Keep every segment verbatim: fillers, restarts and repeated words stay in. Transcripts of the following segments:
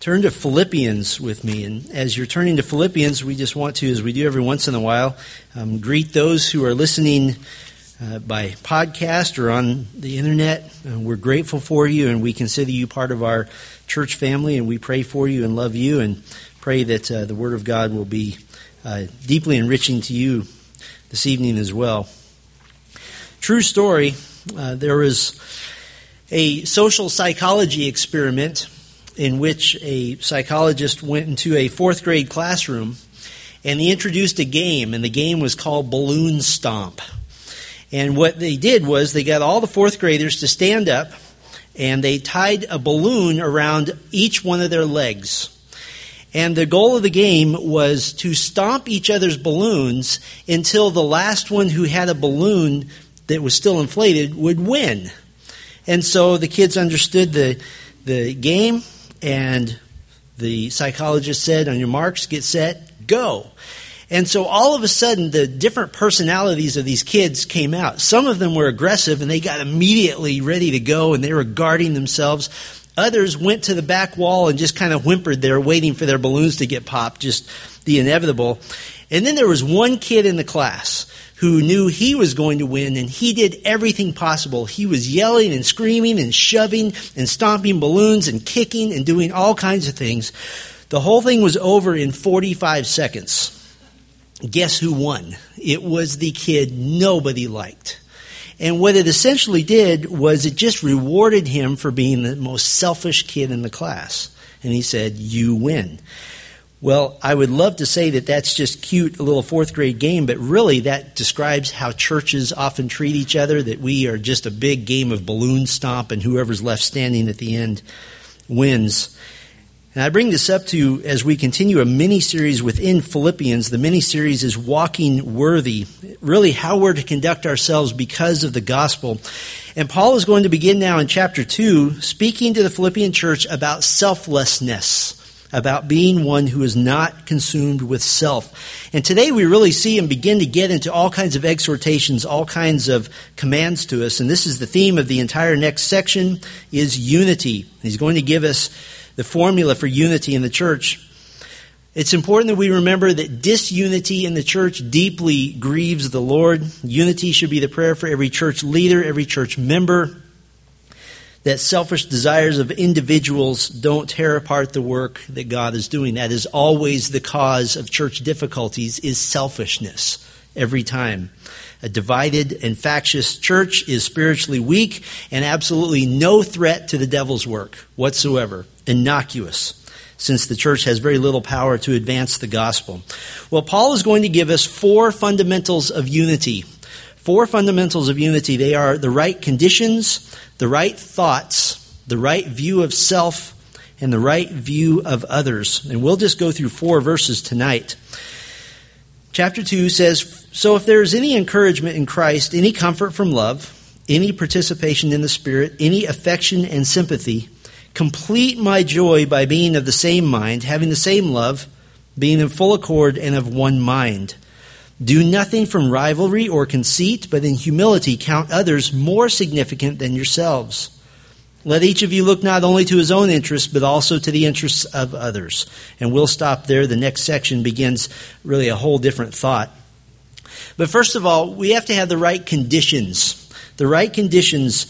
turn to Philippians with me. And as you're turning to Philippians, we just want to, as we do every once in a while, um, greet those who are listening uh, by podcast or on the internet. Uh, we're grateful for you, and we consider you part of our church family, and we pray for you and love you and pray that uh, the Word of God will be uh, deeply enriching to you this evening as well. True story, uh, there was a social psychology experiment in which a psychologist went into a fourth grade classroom and he introduced a game, and the game was called Balloon Stomp. And what they did was they got all the fourth graders to stand up and they tied a balloon around each one of their legs. And the goal of the game was to stomp each other's balloons until the last one who had a balloon that was still inflated would win. And so the kids understood the the game, and the psychologist said, on your marks, get set, go. And so all of a sudden, the different personalities of these kids came out. Some of them were aggressive, and they got immediately ready to go, and they were guarding themselves. Others went to the back wall and just kind of whimpered there, waiting for their balloons to get popped, just the inevitable. And then there was one kid in the class who knew he was going to win, and he did everything possible. He was yelling and screaming and shoving and stomping balloons and kicking and doing all kinds of things. The whole thing was over in forty-five seconds. Guess who won? It was the kid nobody liked. And what it essentially did was it just rewarded him for being the most selfish kid in the class. And he said, you win. Well, I would love to say that that's just cute, a little fourth grade game, but really that describes how churches often treat each other, that we are just a big game of balloon stomp and whoever's left standing at the end wins. And I bring this up to as we continue a mini-series within Philippians. The mini-series is Walking Worthy, really how we're to conduct ourselves because of the gospel. And Paul is going to begin now in chapter two, speaking to the Philippian church about selflessness, about being one who is not consumed with self. And today we really see him begin to get into all kinds of exhortations, all kinds of commands to us. And this is the theme of the entire next section, is unity. He's going to give us the formula for unity in the church. It's important that we remember that disunity in the church deeply grieves the Lord. Unity should be the prayer for every church leader, every church member, that selfish desires of individuals don't tear apart the work that God is doing. That is always the cause of church difficulties, is selfishness every time. A divided and factious church is spiritually weak and absolutely no threat to the devil's work whatsoever. Innocuous, since the church has very little power to advance the gospel. Well, Paul is going to give us four fundamentals of unity. Four fundamentals of unity. They are the right conditions, the right thoughts, the right view of self, and the right view of others. And we'll just go through four verses tonight. Chapter two says, so if there is any encouragement in Christ, any comfort from love, any participation in the Spirit, any affection and sympathy, complete my joy by being of the same mind, having the same love, being in full accord and of one mind. Do nothing from rivalry or conceit, but in humility count others more significant than yourselves. Let each of you look not only to his own interests, but also to the interests of others. And we'll stop there. The next section begins really a whole different thought. But first of all, we have to have the right conditions. The right conditions.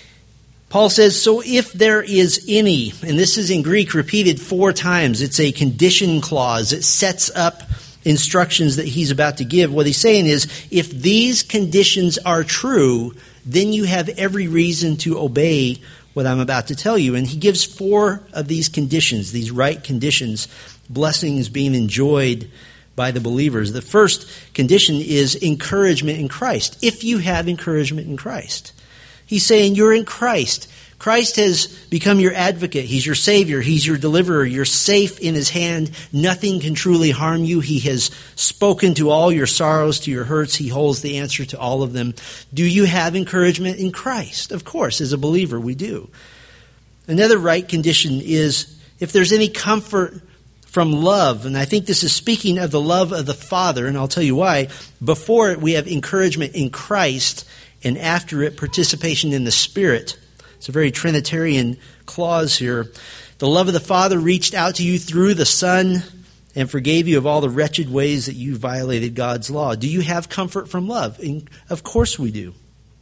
Paul says, so if there is any, and this is in Greek repeated four times, it's a condition clause. It sets up instructions that he's about to give. What he's saying is, if these conditions are true, then you have every reason to obey what I'm about to tell you. And he gives four of these conditions, these right conditions, blessings being enjoyed by the believers. The first condition is encouragement in Christ. If you have encouragement in Christ. He's saying you're in Christ. Christ has become your advocate. He's your Savior. He's your deliverer. You're safe in His hand. Nothing can truly harm you. He has spoken to all your sorrows, to your hurts. He holds the answer to all of them. Do you have encouragement in Christ? Of course, as a believer, we do. Another right condition is if there's any comfort from love, and I think this is speaking of the love of the Father, and I'll tell you why. Before it, we have encouragement in Christ, and after it, participation in the Spirit. It's a very Trinitarian clause here. The love of the Father reached out to you through the Son and forgave you of all the wretched ways that you violated God's law. Do you have comfort from love? And of course we do.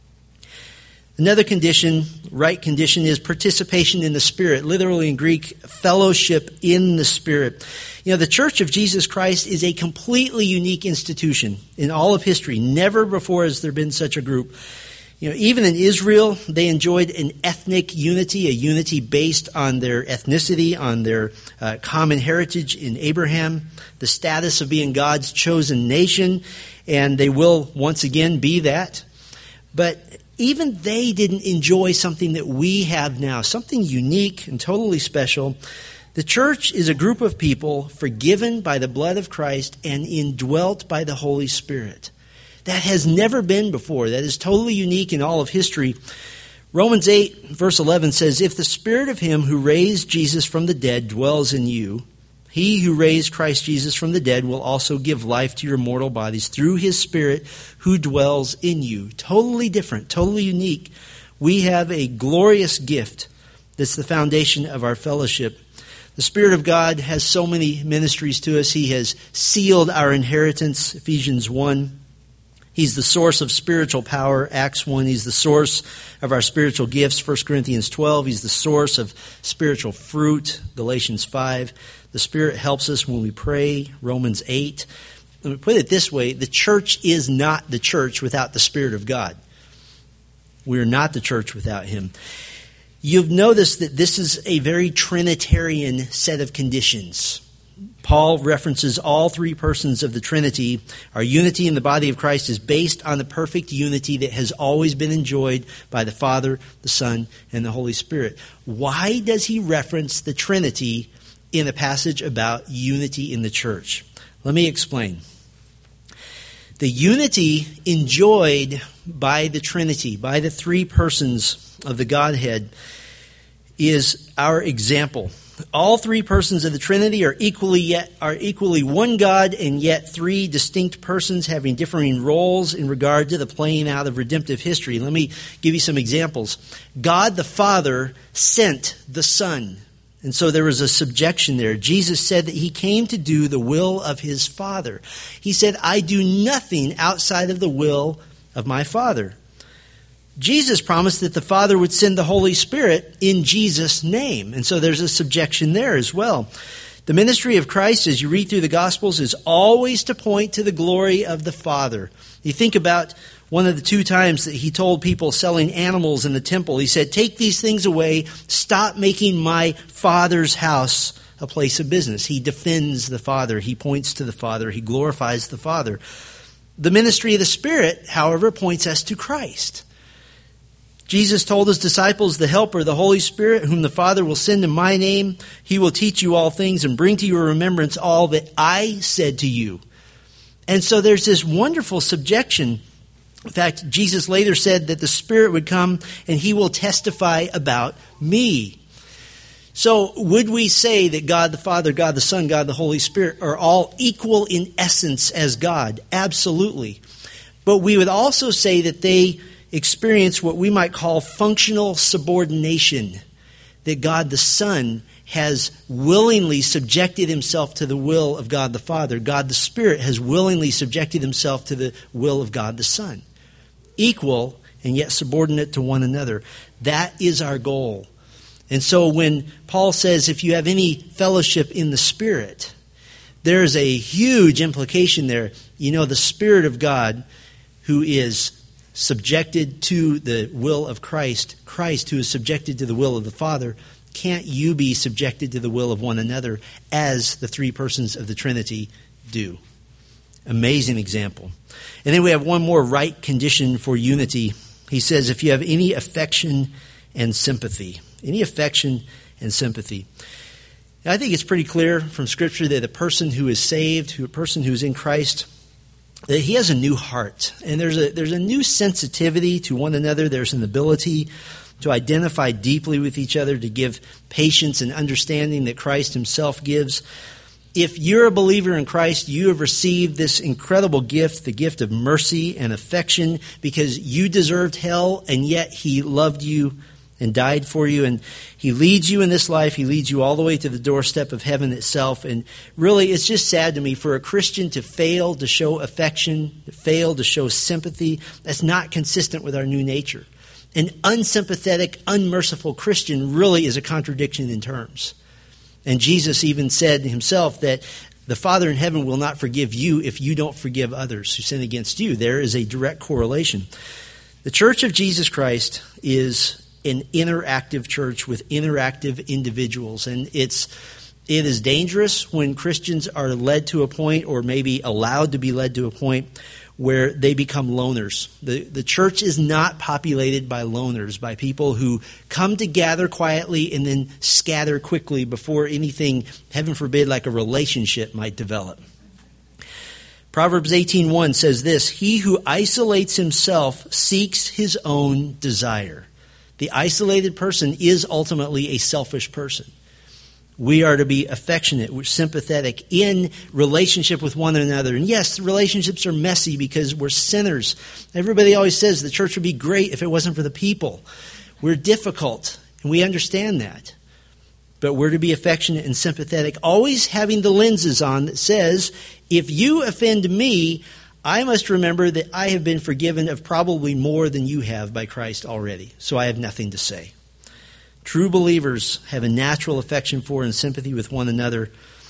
Another condition, right condition, is participation in the Spirit. Literally in Greek, fellowship in the Spirit. You know, the Church of Jesus Christ is a completely unique institution in all of history. Never before has there been such a group. You know, even in Israel, they enjoyed an ethnic unity, a unity based on their ethnicity, on their uh, common heritage in Abraham, the status of being God's chosen nation, and they will once again be that. But even they didn't enjoy something that we have now, something unique and totally special. The church is a group of people forgiven by the blood of Christ and indwelt by the Holy Spirit. That has never been before. That is totally unique in all of history. Romans eight, verse eleven says, "If the Spirit of him who raised Jesus from the dead dwells in you, he who raised Christ Jesus from the dead will also give life to your mortal bodies through his Spirit who dwells in you." Totally different, totally unique. We have a glorious gift that's the foundation of our fellowship. The Spirit of God has so many ministries to us. He has sealed our inheritance, Ephesians one. He's the source of spiritual power, Acts one. He's the source of our spiritual gifts, First Corinthians twelve. He's the source of spiritual fruit, Galatians five. The Spirit helps us when we pray, Romans eight. Let me put it this way, the church is not the church without the Spirit of God. We are not the church without him. You've noticed that this is a very Trinitarian set of conditions. Paul references all three persons of the Trinity. Our unity in the body of Christ is based on the perfect unity that has always been enjoyed by the Father, the Son, and the Holy Spirit. Why does he reference the Trinity in a passage about unity in the church? Let me explain. The unity enjoyed by the Trinity, by the three persons of the Godhead, is our example. All three persons of the Trinity are equally yet are equally one God, and yet three distinct persons having differing roles in regard to the playing out of redemptive history. Let me give you some examples. God the Father sent the Son, and so there was a subjection there. Jesus said that he came to do the will of his Father. He said, "I do nothing outside of the will of my Father." Jesus promised that the Father would send the Holy Spirit in Jesus' name. And so there's a subjection there as well. The ministry of Christ, as you read through the Gospels, is always to point to the glory of the Father. You think about one of the two times that he told people selling animals in the temple. He said, "Take these things away. Stop making my Father's house a place of business." He defends the Father. He points to the Father. He glorifies the Father. The ministry of the Spirit, however, points us to Christ. Jesus told his disciples, "The Helper, the Holy Spirit, whom the Father will send in my name, he will teach you all things and bring to your remembrance all that I said to you." And so there's this wonderful subjection. In fact, Jesus later said that the Spirit would come and he will testify about me. So would we say that God the Father, God the Son, God the Holy Spirit are all equal in essence as God? Absolutely. But we would also say that they experience what we might call functional subordination, that God the Son has willingly subjected himself to the will of God the Father. God the Spirit has willingly subjected himself to the will of God the Son. Equal and yet subordinate to one another. That is our goal. And so when Paul says, if you have any fellowship in the Spirit, there's a huge implication there. You know, the Spirit of God, who is subjected to the will of Christ, Christ who is subjected to the will of the Father, can't you be subjected to the will of one another as the three persons of the Trinity do? Amazing example. And then we have one more right condition for unity. He says, if you have any affection and sympathy. Any affection and sympathy. Now, I think it's pretty clear from Scripture that a person who is saved, who a person who is in Christ, that he has a new heart. And there's a there's a new sensitivity to one another. There's an ability to identify deeply with each other, to give patience and understanding that Christ himself gives. If you're a believer in Christ, you have received this incredible gift, the gift of mercy and affection, because you deserved hell, and yet he loved you and died for you. And he leads you in this life. He leads you all the way to the doorstep of heaven itself. And really, it's just sad to me for a Christian to fail to show affection, to fail to show sympathy. That's not consistent with our new nature. An unsympathetic, unmerciful Christian really is a contradiction in terms. And Jesus even said himself that the Father in heaven will not forgive you if you don't forgive others who sin against you. There is a direct correlation. The Church of Jesus Christ is an interactive church with interactive individuals. And it's it is dangerous when Christians are led to a point, or maybe allowed to be led to a point, where they become loners. The, the church is not populated by loners, by people who come to gather quietly and then scatter quickly before anything, heaven forbid, like a relationship might develop. Proverbs eighteen one says this, "He who isolates himself seeks his own desire." The isolated person is ultimately a selfish person. We are to be affectionate, we're sympathetic in relationship with one another. And yes, relationships are messy because we're sinners. Everybody always says the church would be great if it wasn't for the people. We're difficult, and we understand that. But we're to be affectionate and sympathetic, always having the lenses on that says, if you offend me, I must remember that I have been forgiven of probably more than you have by Christ already. So I have nothing to say. True believers have a natural affection for and sympathy with one another.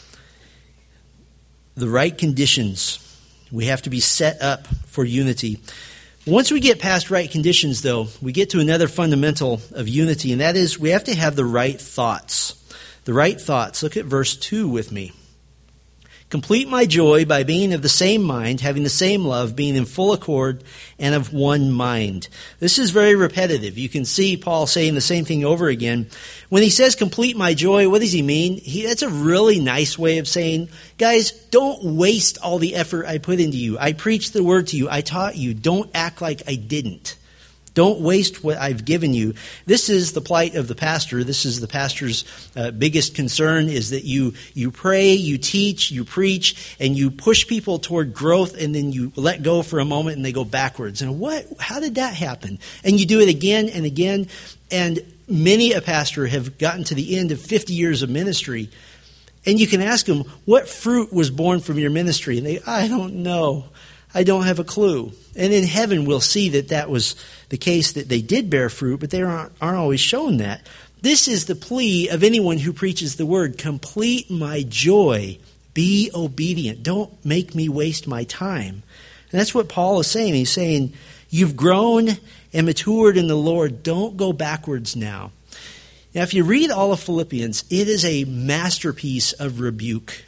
The right conditions. We have to be set up for unity. Once we get past right conditions, though, we get to another fundamental of unity, and that is we have to have the right thoughts. The right thoughts. Look at verse two with me. "Complete my joy by being of the same mind, having the same love, being in full accord, and of one mind." This is very repetitive. You can see Paul saying the same thing over again. When he says complete my joy, what does he mean? He, that's a really nice way of saying, guys, don't waste all the effort I put into you. I preached the word to you. I taught you. Don't act like I didn't. Don't waste what I've given you. This is the plight of the pastor. This is the pastor's uh, biggest concern, is that you you pray, you teach, you preach, and you push people toward growth, and then you let go for a moment and they go backwards. And what? How did that happen? And you do it again and again. And many a pastor have gotten to the end of fifty years of ministry, and you can ask them, what fruit was born from your ministry? And they, I don't know. I don't have a clue. And in heaven, we'll see that that was the case, that they did bear fruit, but they aren't, aren't always shown that. This is the plea of anyone who preaches the word. Complete my joy. Be obedient. Don't make me waste my time. And that's what Paul is saying. He's saying, you've grown and matured in the Lord. Don't go backwards now. Now, if you read all of Philippians, it is a masterpiece of rebuke.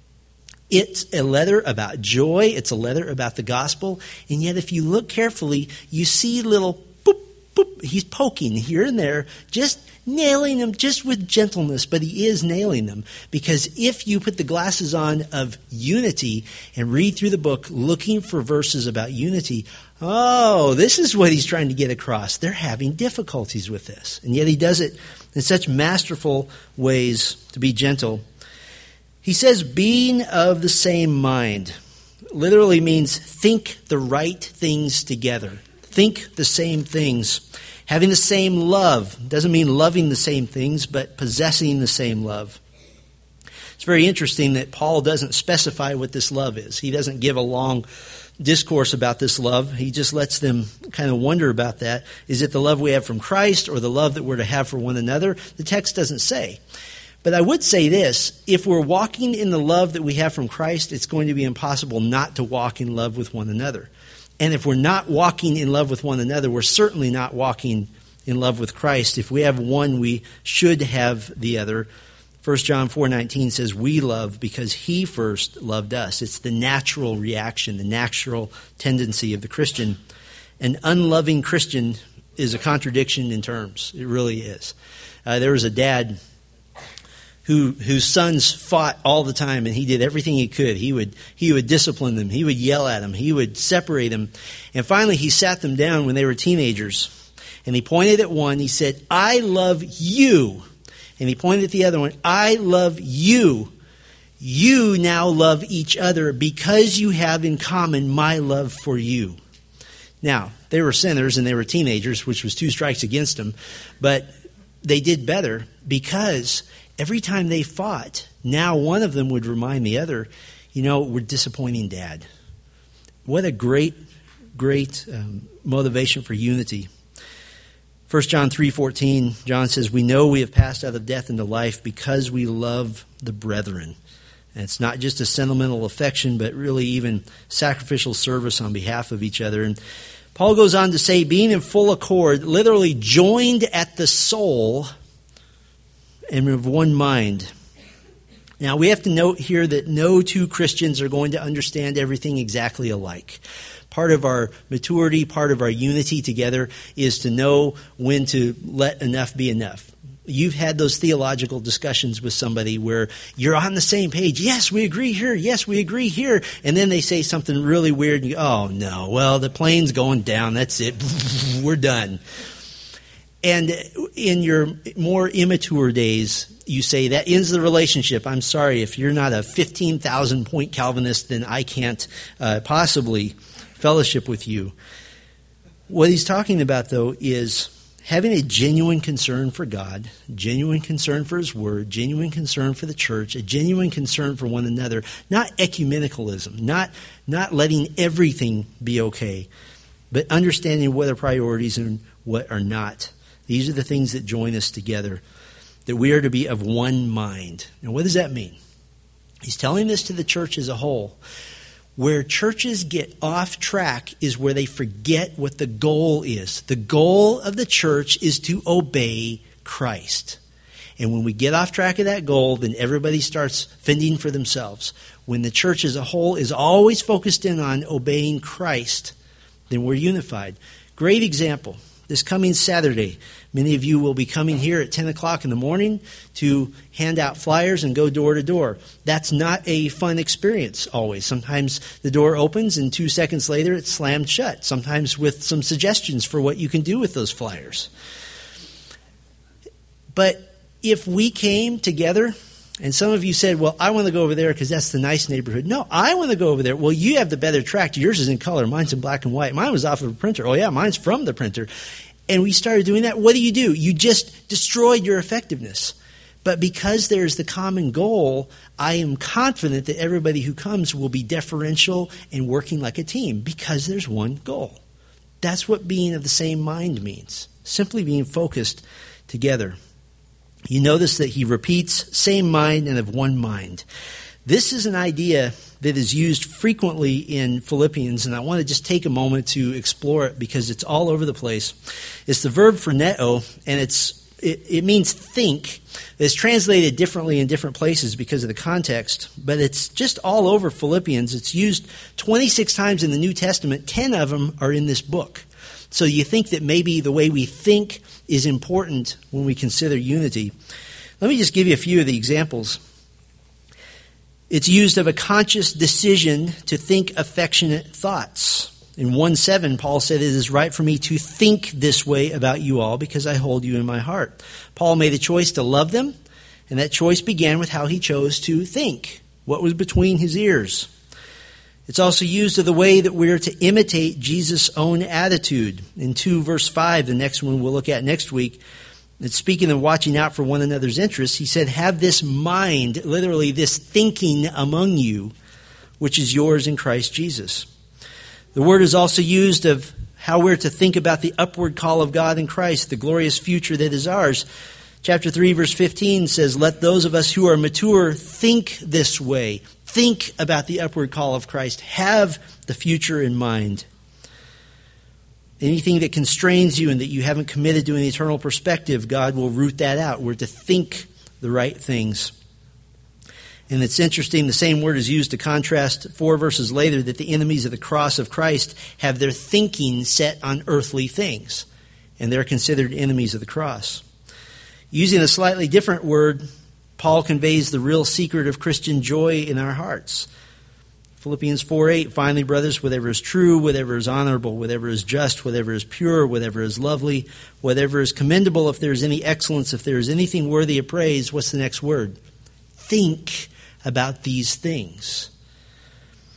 It's a letter about joy. It's a letter about the gospel. And yet, if you look carefully, you see little boop, boop. He's poking here and there, just nailing them just with gentleness. But he is nailing them. Because if you put the glasses on of unity and read through the book looking for verses about unity, oh, this is what he's trying to get across. They're having difficulties with this. And yet he does it in such masterful ways to be gentle. He says, being of the same mind literally means think the right things together. Think the same things. Having the same love doesn't mean loving the same things, but possessing the same love. It's very interesting that Paul doesn't specify what this love is. He doesn't give a long discourse about this love. He just lets them kind of wonder about that. Is it the love we have from Christ or the love that we're to have for one another? The text doesn't say. But I would say this, if we're walking in the love that we have from Christ, it's going to be impossible not to walk in love with one another. And if we're not walking in love with one another, we're certainly not walking in love with Christ. If we have one, we should have the other. First John four nineteen says, we love because he first loved us. It's the natural reaction, the natural tendency of the Christian. An unloving Christian is a contradiction in terms. It really is. Uh, there was a dad Who, whose sons fought all the time, and he did everything he could. He would he would discipline them. He would yell at them. He would separate them. And finally, he sat them down when they were teenagers. And he pointed at one. He said, I love you. And he pointed at the other one. I love you. You now love each other because you have in common my love for you. Now, they were sinners and they were teenagers, which was two strikes against them, but they did better because every time they fought, now one of them would remind the other, you know, we're disappointing Dad. What a great, great um, motivation for unity. First John three fourteen, John says, we know we have passed out of death into life because we love the brethren. And it's not just a sentimental affection, but really even sacrificial service on behalf of each other. And Paul goes on to say, being in full accord, literally joined at the soul and of one mind. Now, we have to note here that no two Christians are going to understand everything exactly alike. Part of our maturity, part of our unity together is to know when to let enough be enough. You've had those theological discussions with somebody where you're on the same page. Yes, we agree here. Yes, we agree here. And then they say something really weird. And you go, oh, no, well, the plane's going down. That's it. We're done. And in your more immature days, you say, that ends the relationship. I'm sorry, if you're not a fifteen thousand point Calvinist, then I can't uh, possibly fellowship with you. What he's talking about, though, is having a genuine concern for God, genuine concern for His Word, genuine concern for the church, a genuine concern for one another, not ecumenicalism, not, not letting everything be okay, but understanding what are priorities and what are not. These are the things that join us together, that we are to be of one mind. Now, what does that mean? He's telling this to the church as a whole. Where churches get off track is where they forget what the goal is. The goal of the church is to obey Christ. And when we get off track of that goal, then everybody starts fending for themselves. When the church as a whole is always focused in on obeying Christ, then we're unified. Great example. This coming Saturday, many of you will be coming here at ten o'clock in the morning to hand out flyers and go door to door. That's not a fun experience always. Sometimes the door opens and two seconds later it's slammed shut, sometimes with some suggestions for what you can do with those flyers. But if we came together, and some of you said, well, I want to go over there because that's the nice neighborhood. No, I want to go over there. Well, you have the better tract. Yours is in color. Mine's in black and white. Mine was off of a printer. Oh, yeah, mine's from the printer. And we started doing that. What do you do? You just destroyed your effectiveness. But because there's the common goal, I am confident that everybody who comes will be deferential and working like a team because there's one goal. That's what being of the same mind means. Simply being focused together. You notice that he repeats same mind and of one mind. This is an idea that is used frequently in Philippians, and I want to just take a moment to explore it because it's all over the place. It's the verb phroneo, and it's it, it means think. It's translated differently in different places because of the context, but it's just all over Philippians. It's used twenty-six times in the New Testament. ten of them are in this book. So you think that maybe the way we think is important when we consider unity. Let me just give you a few of the examples. It's used of a conscious decision to think affectionate thoughts. In one seven, Paul said, it is right for me to think this way about you all because I hold you in my heart. Paul made a choice to love them, and that choice began with how he chose to think, what was between his ears. It's also used of the way that we're to imitate Jesus' own attitude. In two verse five, the next one we'll look at next week, it's speaking of watching out for one another's interests. He said, have this mind, literally this thinking among you, which is yours in Christ Jesus. The word is also used of how we're to think about the upward call of God in Christ, the glorious future that is ours. Chapter three, verse fifteen says, let those of us who are mature think this way. Think about the upward call of Christ. Have the future in mind. Anything that constrains you and that you haven't committed to an eternal perspective, God will root that out. We're to think the right things. And it's interesting, the same word is used to contrast four verses later that the enemies of the cross of Christ have their thinking set on earthly things. And they're considered enemies of the cross. Using a slightly different word, Paul conveys the real secret of Christian joy in our hearts. Philippians four eight, finally, brothers, whatever is true, whatever is honorable, whatever is just, whatever is pure, whatever is lovely, whatever is commendable, if there is any excellence, if there is anything worthy of praise, what's the next word? Think about these things.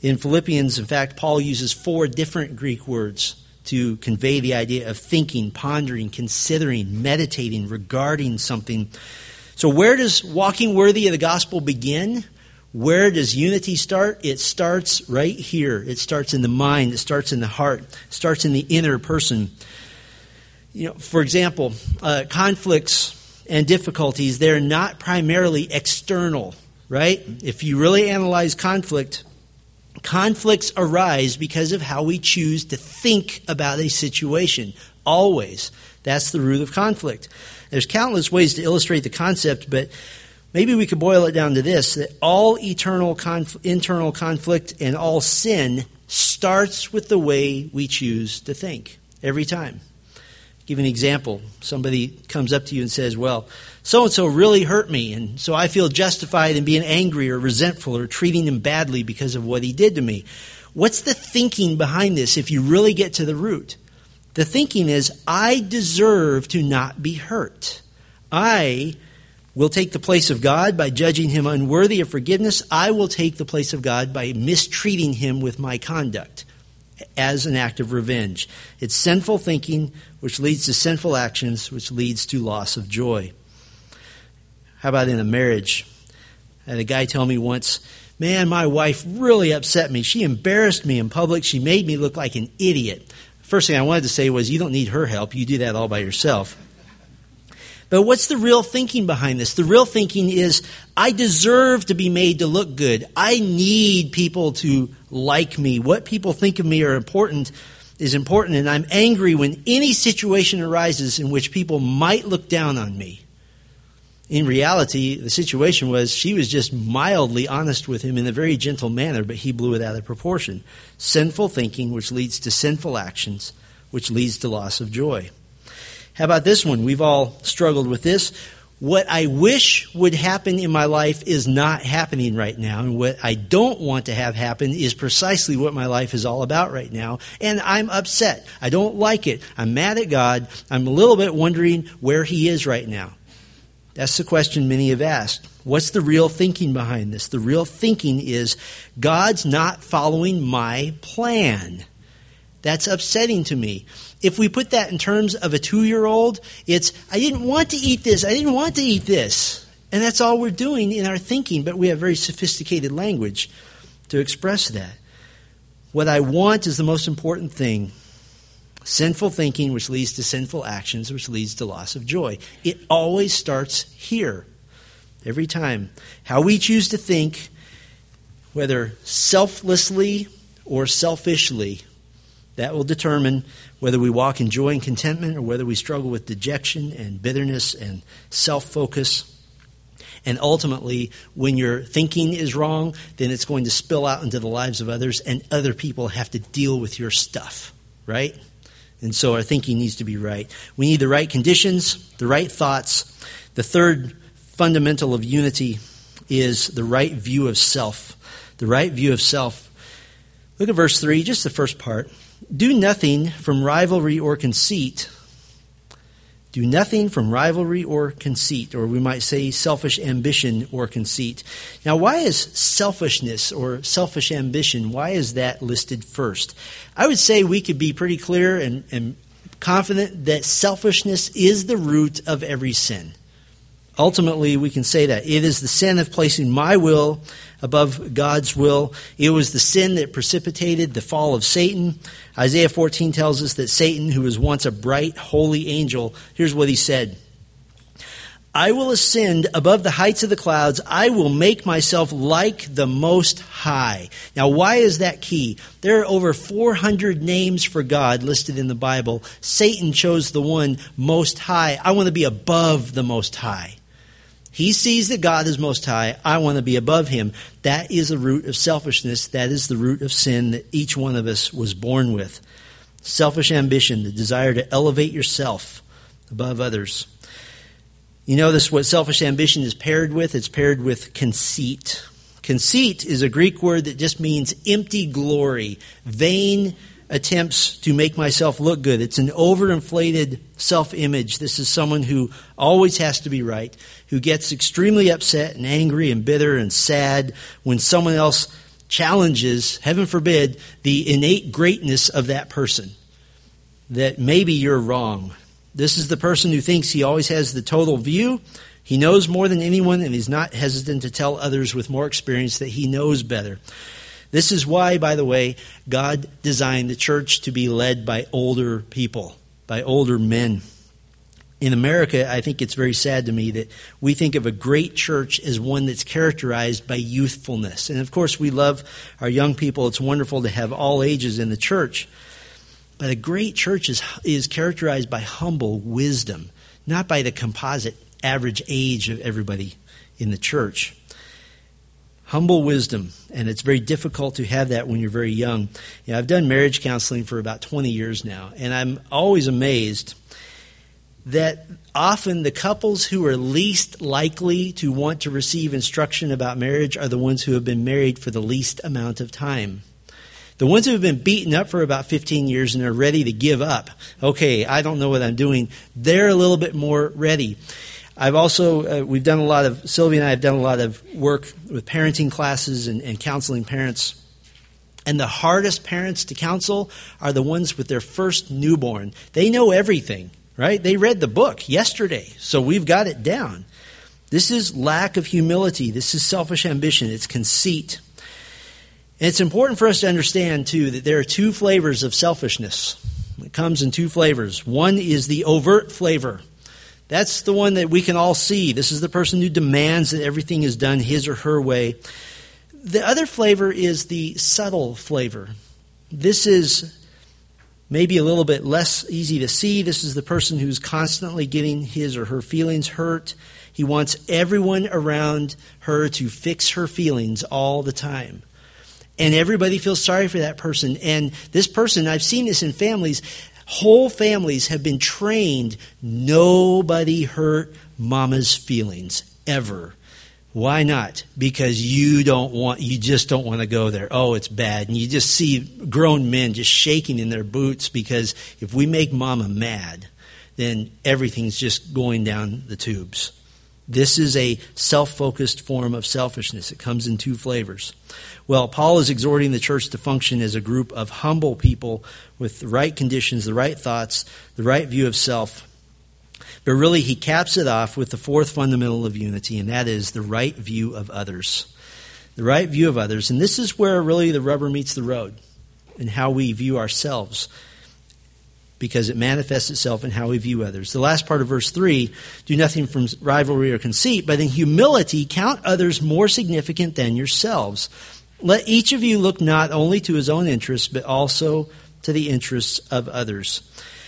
In Philippians, in fact, Paul uses four different Greek words to convey the idea of thinking, pondering, considering, meditating, regarding something. So where does walking worthy of the gospel begin? Where does unity start? It starts right here. It starts in the mind. It starts in the heart. It starts in the inner person. You know, for example, uh, conflicts and difficulties, they're not primarily external, right? If you really analyze conflict, conflicts arise because of how we choose to think about a situation. Always. That's the root of conflict. There's countless ways to illustrate the concept, but maybe we could boil it down to this, that all eternal conf- internal conflict and all sin starts with the way we choose to think every time. Give an example. Somebody comes up to you and says, well, so-and-so really hurt me, and so I feel justified in being angry or resentful or treating him badly because of what he did to me. What's the thinking behind this if you really get to the root? The thinking is, I deserve to not be hurt. I will take the place of God by judging him unworthy of forgiveness. I will take the place of God by mistreating him with my conduct as an act of revenge. It's sinful thinking, which leads to sinful actions, which leads to loss of joy. How about in a marriage? I had a guy tell me once, man, my wife really upset me. She embarrassed me in public. She made me look like an idiot. First thing I wanted to say was, you don't need her help. You do that all by yourself. But what's the real thinking behind this? The real thinking is, I deserve to be made to look good. I need people to like me. What people think of me are important is important, and I'm angry when any situation arises in which people might look down on me. In reality, the situation was she was just mildly honest with him in a very gentle manner, but he blew it out of proportion. Sinful thinking, which leads to sinful actions, which leads to loss of joy. How about this one? We've all struggled with this. What I wish would happen in my life is not happening right now. And what I don't want to have happen is precisely what my life is all about right now. And I'm upset. I don't like it. I'm mad at God. I'm a little bit wondering where he is right now. That's the question many have asked. What's the real thinking behind this? The real thinking is, God's not following my plan. That's upsetting to me. If we put that in terms of a two-year-old, it's, I didn't want to eat this. I didn't want to eat this. And that's all we're doing in our thinking, but we have very sophisticated language to express that. What I want is the most important thing. Sinful thinking, which leads to sinful actions, which leads to loss of joy. It always starts here, every time. How we choose to think, whether selflessly or selfishly, that will determine whether we walk in joy and contentment or whether we struggle with dejection and bitterness and self-focus. And ultimately, when your thinking is wrong, then it's going to spill out into the lives of others, and other people have to deal with your stuff, right? And so our thinking needs to be right. We need the right conditions, the right thoughts. The third fundamental of unity is the right view of self. The right view of self. Look at verse three, just the first part. Do nothing from rivalry or conceit. Do nothing from rivalry or conceit, or we might say selfish ambition or conceit. Now, why is selfishness or selfish ambition, why is that listed first? I would say we could be pretty clear and, and confident that selfishness is the root of every sin. Ultimately, we can say that. It is the sin of placing my will above God's will. It was the sin that precipitated the fall of Satan. Isaiah fourteen tells us that Satan, who was once a bright, holy angel, here's what he said. I will ascend above the heights of the clouds. I will make myself like the Most High. Now, why is that key? There are over four hundred names for God listed in the Bible. Satan chose the one Most High. I want to be above the Most High. He sees that God is Most High. I want to be above him. That is the root of selfishness. That is the root of sin that each one of us was born with. Selfish ambition, the desire to elevate yourself above others. You notice what selfish ambition is paired with? It's paired with conceit. Conceit is a Greek word that just means empty glory, vain attempts to make myself look good. It's an overinflated self-image. This is someone who always has to be right, who gets extremely upset and angry and bitter and sad when someone else challenges, heaven forbid, the innate greatness of that person. That maybe you're wrong. This is the person who thinks he always has the total view. He knows more than anyone, and he's not hesitant to tell others with more experience that he knows better. This is why, by the way, God designed the church to be led by older people, by older men. In America, I think it's very sad to me that we think of a great church as one that's characterized by youthfulness. And of course, we love our young people. It's wonderful to have all ages in the church. But a great church is, is characterized by humble wisdom, not by the composite average age of everybody in the church. Humble wisdom, and it's very difficult to have that when you're very young. You know, I've done marriage counseling for about twenty years now, and I'm always amazed that often the couples who are least likely to want to receive instruction about marriage are the ones who have been married for the least amount of time. The ones who have been beaten up for about fifteen years and are ready to give up, okay, I don't know what I'm doing, they're a little bit more ready. I've also, uh, we've done a lot of, Sylvia and I have done a lot of work with parenting classes and, and counseling parents. And the hardest parents to counsel are the ones with their first newborn. They know everything. Right? They read the book yesterday, so we've got it down. This is lack of humility. This is selfish ambition. It's conceit. And it's important for us to understand, too, that there are two flavors of selfishness. It comes in two flavors. One is the overt flavor. That's the one that we can all see. This is the person who demands that everything is done his or her way. The other flavor is the subtle flavor. This is maybe a little bit less easy to see. This is the person who's constantly getting his or her feelings hurt. He wants everyone around her to fix her feelings all the time. And everybody feels sorry for that person. And this person, I've seen this in families, whole families have been trained, nobody hurt mama's feelings, ever. Why not? Because you don't want, you just don't want to go there. Oh, it's bad. And you just see grown men just shaking in their boots because if we make mama mad, then everything's just going down the tubes. This is a self-focused form of selfishness. It comes in two flavors. Well, Paul is exhorting the church to function as a group of humble people with the right conditions, the right thoughts, the right view of self. But really, he caps it off with the fourth fundamental of unity, and that is the right view of others. The right view of others. And this is where really the rubber meets the road in how we view ourselves, because it manifests itself in how we view others. The last part of verse three, do nothing from rivalry or conceit, but in humility count others more significant than yourselves. Let each of you look not only to his own interests, but also to the interests of others.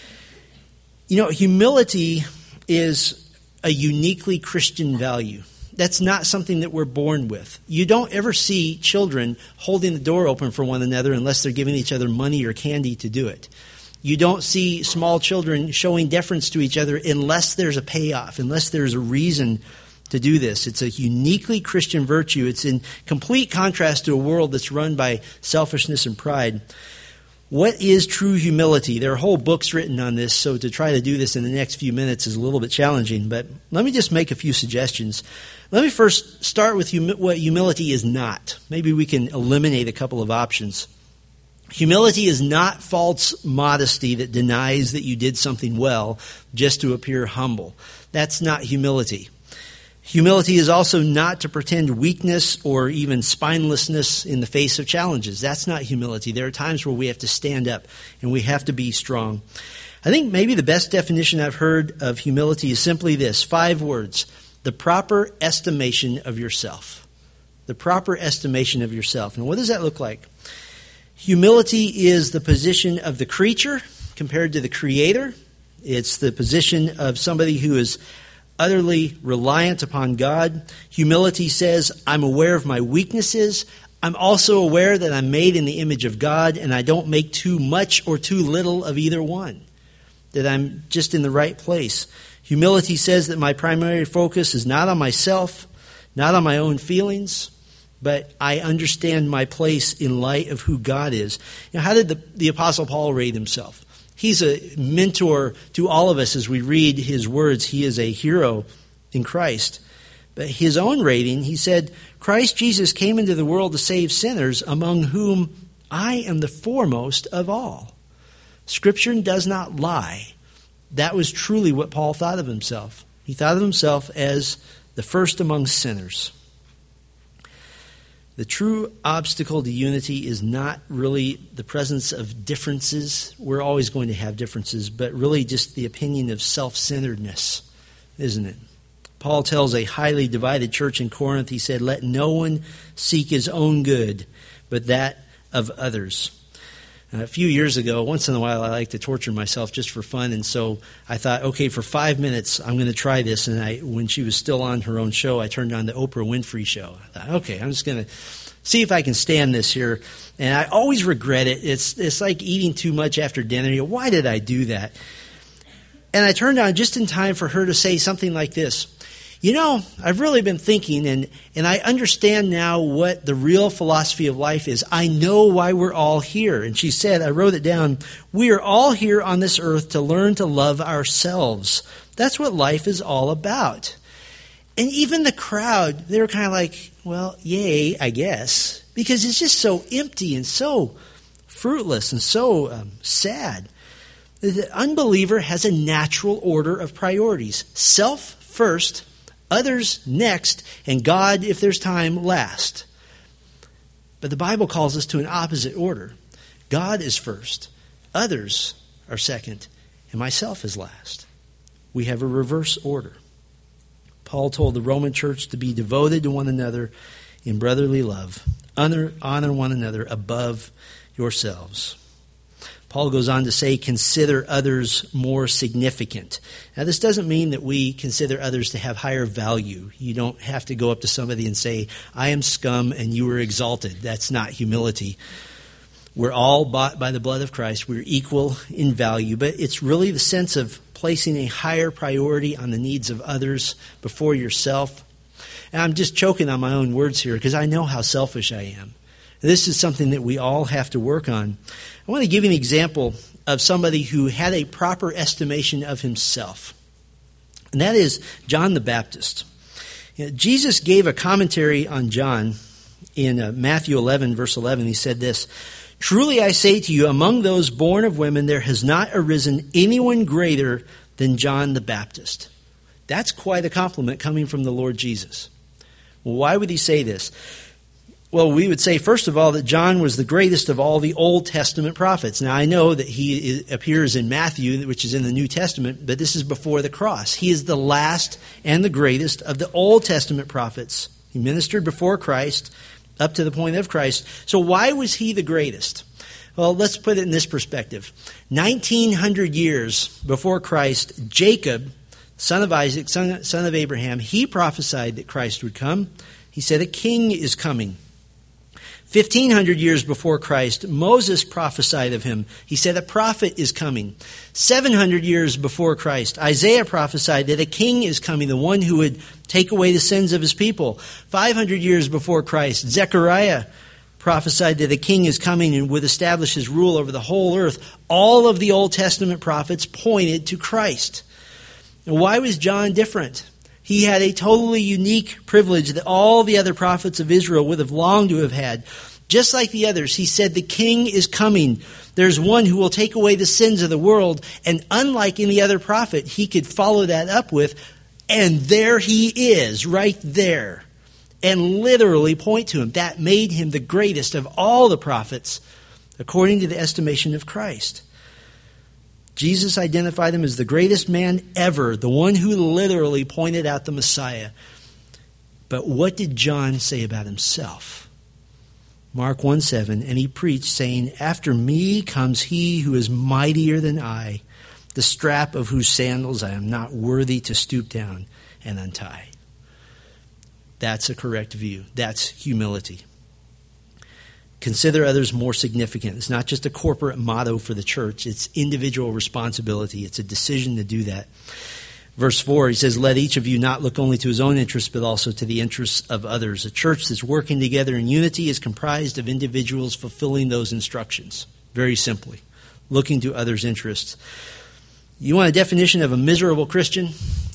You know, humility is a uniquely Christian value. That's not something that we're born with. You don't ever see children holding the door open for one another unless they're giving each other money or candy to do it. You don't see small children showing deference to each other unless there's a payoff, unless there's a reason to do this. It's a uniquely Christian virtue. It's in complete contrast to a world that's run by selfishness and pride. What is true humility? There are whole books written on this, so to try to do this in the next few minutes is a little bit challenging, but let me just make a few suggestions. Let me first start with humi- what humility is not. Maybe we can eliminate a couple of options. Humility is not false modesty that denies that you did something well just to appear humble. That's not humility. Humility is also not to pretend weakness or even spinelessness in the face of challenges. That's not humility. There are times where we have to stand up and we have to be strong. I think maybe the best definition I've heard of humility is simply this, five words: the proper estimation of yourself. The proper estimation of yourself. And what does that look like? Humility is the position of the creature compared to the Creator. It's the position of somebody who is utterly reliant upon God. Humility says, I'm aware of my weaknesses. I'm also aware that I'm made in the image of God, and I don't make too much or too little of either one. That I'm just in the right place. Humility says that my primary focus is not on myself, not on my own feelings, but I understand my place in light of who God is. Now, how did the, the Apostle Paul rate himself? He's a mentor to all of us as we read his words. He is a hero in Christ. But his own rating, he said, Christ Jesus came into the world to save sinners, among whom I am the foremost of all. Scripture does not lie. That was truly what Paul thought of himself. He thought of himself as the first among sinners. The true obstacle to unity is not really the presence of differences. We're always going to have differences, but really just the opinion of self-centeredness, isn't it? Paul tells a highly divided church in Corinth, he said, let no one seek his own good, but that of others. Uh, a few years ago, once in a while, I like to torture myself just for fun, and so I thought, okay, for five minutes, I'm going to try this. And I, when she was still on her own show, I turned on the Oprah Winfrey show. I thought, okay, I'm just going to see if I can stand this here. And I always regret it. It's it's like eating too much after dinner. You know, why did I do that? And I turned on just in time for her to say something like this. You know, I've really been thinking, and, and I understand now what the real philosophy of life is. I know why we're all here. And she said, I wrote it down, we are all here on this earth to learn to love ourselves. That's what life is all about. And even the crowd, they were kind of like, well, yay, I guess, because it's just so empty and so fruitless and so um, sad. The unbeliever has a natural order of priorities. Self first, others next, and God, if there's time, last. But the Bible calls us to an opposite order. God is first, others are second, and myself is last. We have a reverse order. Paul told the Roman church to be devoted to one another in brotherly love. Honor, honor one another above yourselves. Paul goes on to say, consider others more significant. Now, this doesn't mean that we consider others to have higher value. You don't have to go up to somebody and say, I am scum and you are exalted. That's not humility. We're all bought by the blood of Christ. We're equal in value. But it's really the sense of placing a higher priority on the needs of others before yourself. And I'm just choking on my own words here because I know how selfish I am. This is something that we all have to work on. I want to give you an example of somebody who had a proper estimation of himself. And that is John the Baptist. You know, Jesus gave a commentary on John in uh, Matthew eleven, verse eleven. He said this, truly I say to you, among those born of women, there has not arisen anyone greater than John the Baptist. That's quite a compliment coming from the Lord Jesus. Well, why would he say this? Well, we would say, first of all, that John was the greatest of all the Old Testament prophets. Now, I know that he appears in Matthew, which is in the New Testament, but this is before the cross. He is the last and the greatest of the Old Testament prophets. He ministered before Christ, up to the point of Christ. So why was he the greatest? Well, let's put it in this perspective. nineteen hundred years before Christ, Jacob, son of Isaac, son, son of Abraham, he prophesied that Christ would come. He said, a king is coming. fifteen hundred years before Christ, Moses prophesied of him. He said a prophet is coming. seven hundred years before Christ, Isaiah prophesied that a king is coming, the one who would take away the sins of his people. five hundred years before Christ, Zechariah prophesied that a king is coming and would establish his rule over the whole earth. All of the Old Testament prophets pointed to Christ. And why was John different? He had a totally unique privilege that all the other prophets of Israel would have longed to have had. Just like the others, he said, the king is coming. There's one who will take away the sins of the world. And unlike any other prophet, he could follow that up with, and there he is, right there. And literally point to him. That made him the greatest of all the prophets, according to the estimation of Christ. Jesus identified him as the greatest man ever, the one who literally pointed out the Messiah. But what did John say about himself? Mark one seven, and he preached, saying, after me comes he who is mightier than I, the strap of whose sandals I am not worthy to stoop down and untie. That's a correct view. That's humility. Consider others more significant. It's not just a corporate motto for the church. It's individual responsibility. It's a decision to do that. Verse four, he says, let each of you not look only to his own interests, but also to the interests of others. A church that's working together in unity is comprised of individuals fulfilling those instructions. Very simply, looking to others' interests. You want a definition of a miserable Christian?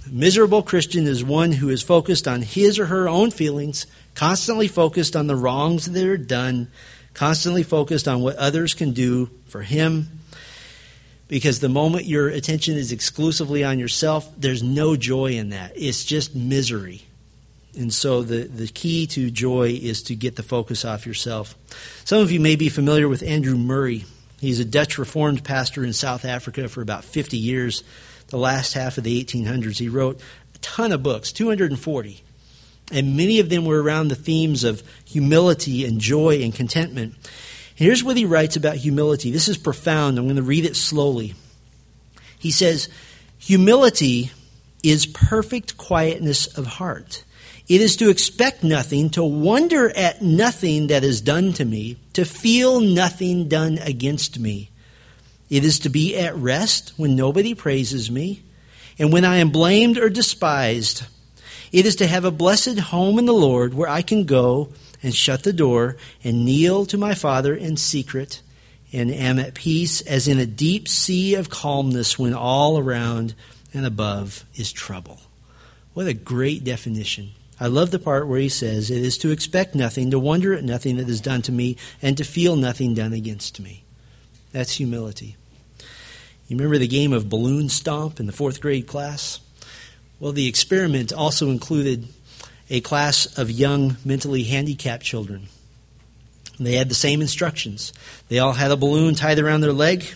A miserable Christian is one who is focused on his or her own feelings, constantly focused on the wrongs that are done, constantly focused on what others can do for him. Because the moment your attention is exclusively on yourself, there's no joy in that. It's just misery. And so the, the key to joy is to get the focus off yourself. Some of you may be familiar with Andrew Murray. He's a Dutch Reformed pastor in South Africa for about fifty years. The last half of the eighteen hundreds. He wrote a ton of books, two hundred forty. And many of them were around the themes of humility and joy and contentment. Here's what he writes about humility. This is profound. I'm going to read it slowly. He says, humility is perfect quietness of heart. It is to expect nothing, to wonder at nothing that is done to me, to feel nothing done against me. It is to be at rest when nobody praises me, and when I am blamed or despised. It is to have a blessed home in the Lord where I can go and shut the door and kneel to my Father in secret and am at peace as in a deep sea of calmness when all around and above is trouble. What a great definition. I love the part where he says, it is to expect nothing, to wonder at nothing that is done to me, and to feel nothing done against me. That's humility. You remember the game of balloon stomp in the fourth grade class? Well, the experiment also included a class of young mentally handicapped children. They had the same instructions. They all had a balloon tied around their leg.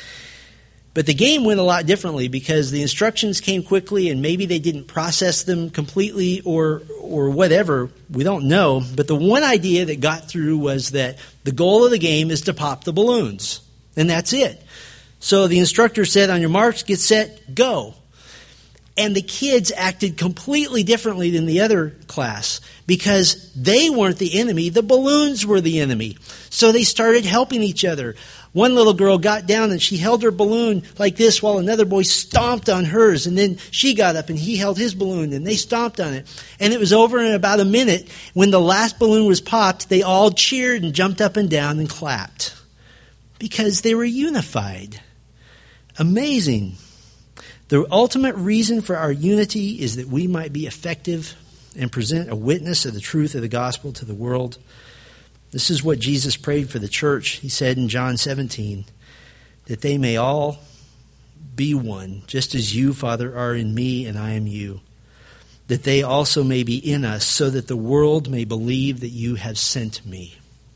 But the game went a lot differently because the instructions came quickly and maybe they didn't process them completely or or whatever. We don't know. But the one idea that got through was that the goal of the game is to pop the balloons. And that's it. So the instructor said, on your marks, get set, go. And the kids acted completely differently than the other class because they weren't the enemy. The balloons were the enemy. So they started helping each other. One little girl got down and she held her balloon like this while another boy stomped on hers. And then she got up and he held his balloon and they stomped on it. And it was over in about a minute. When the last balloon was popped, they all cheered and jumped up and down and clapped because they were unified. Amazing. The ultimate reason for our unity is that we might be effective and present a witness of the truth of the gospel to the world. This is what Jesus prayed for the church. He said in John seventeen, that they may all be one, just as you, Father, are in me and I am you, that they also may be in us, so that the world may believe that you have sent me.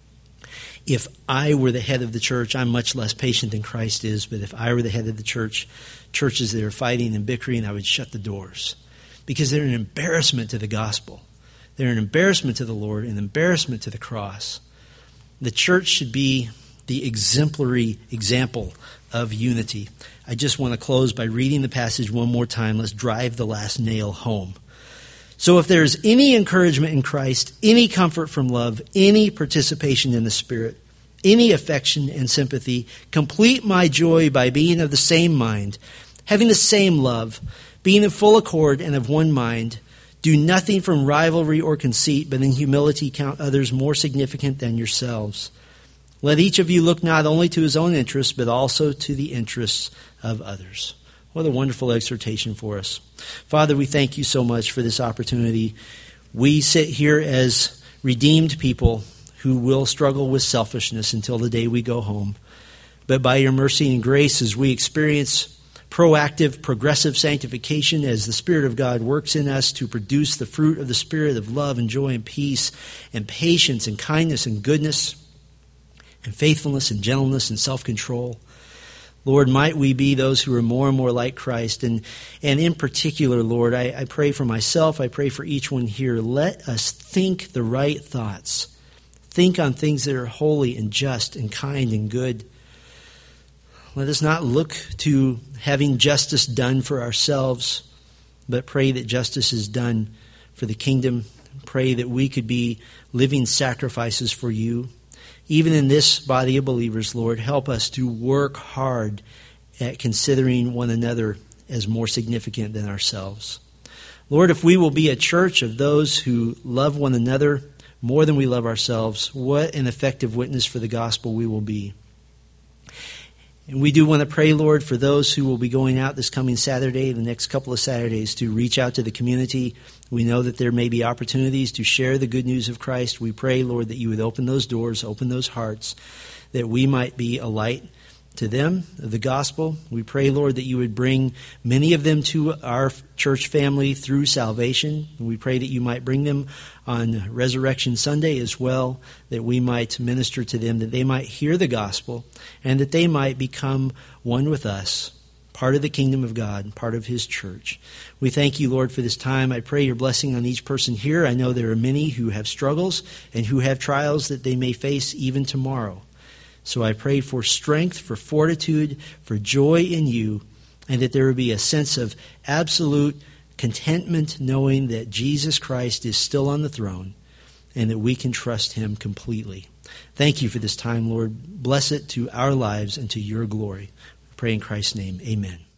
If I were the head of the church, I'm much less patient than Christ is, but if I were the head of the church, churches that are fighting and bickering, I would shut the doors because they're an embarrassment to the gospel. They're an embarrassment to the Lord, an embarrassment to the cross. The church should be the exemplary example of unity. I just want to close by reading the passage one more time. Let's drive the last nail home. So if there's any encouragement in Christ, any comfort from love, any participation in the Spirit, any affection and sympathy, complete my joy by being of the same mind, having the same love, being in full accord and of one mind. Do nothing from rivalry or conceit, but in humility count others more significant than yourselves. Let each of you look not only to his own interests, but also to the interests of others. What a wonderful exhortation for us. Father, we thank you so much for this opportunity. We sit here as redeemed people who will struggle with selfishness until the day we go home. But by your mercy and grace, as we experience proactive, progressive sanctification, as the Spirit of God works in us to produce the fruit of the Spirit of love and joy and peace and patience and kindness and goodness and faithfulness and gentleness and self-control, Lord, might we be those who are more and more like Christ. And, and in particular, Lord, I, I pray for myself. I pray for each one here. Let us think the right thoughts. Think on things that are holy and just and kind and good. Let us not look to having justice done for ourselves, but pray that justice is done for the kingdom. Pray that we could be living sacrifices for you. Even in this body of believers, Lord, help us to work hard at considering one another as more significant than ourselves. Lord, if we will be a church of those who love one another more than we love ourselves, what an effective witness for the gospel we will be. And we do want to pray, Lord, for those who will be going out this coming Saturday, the next couple of Saturdays, to reach out to the community. We know that there may be opportunities to share the good news of Christ. We pray, Lord, that you would open those doors, open those hearts, that we might be a light to them of the gospel. We pray, Lord, that you would bring many of them to our church family through salvation. We pray that you might bring them on Resurrection Sunday as well, that we might minister to them, that they might hear the gospel, and that they might become one with us, part of the kingdom of God, part of his church. We thank you, Lord, for this time. I pray your blessing on each person here. I know there are many who have struggles and who have trials that they may face even tomorrow. So I pray for strength, for fortitude, for joy in you, and that there would be a sense of absolute contentment knowing that Jesus Christ is still on the throne and that we can trust him completely. Thank you for this time, Lord. Bless it to our lives and to your glory. I pray in Christ's name. Amen.